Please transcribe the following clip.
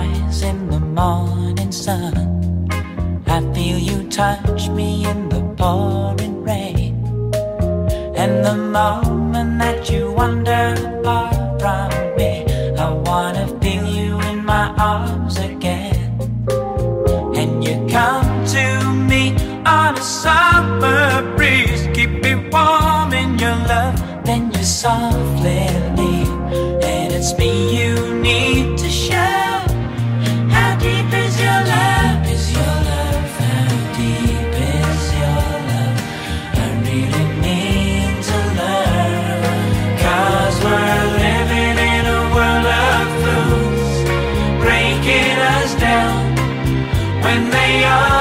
rise in the morning sun. I feel you touch me in the pouring rain. And the moment that you wander far from me, I wanna feel you in my arms again. And you come to me on a summer breeze, keep me warm in your love, then you softly leave. And it's me you need to show. How deep is your love? Is your love? How deep is your love? I really need to learn. 'Cause we're living in a world of fools, breaking us down when they are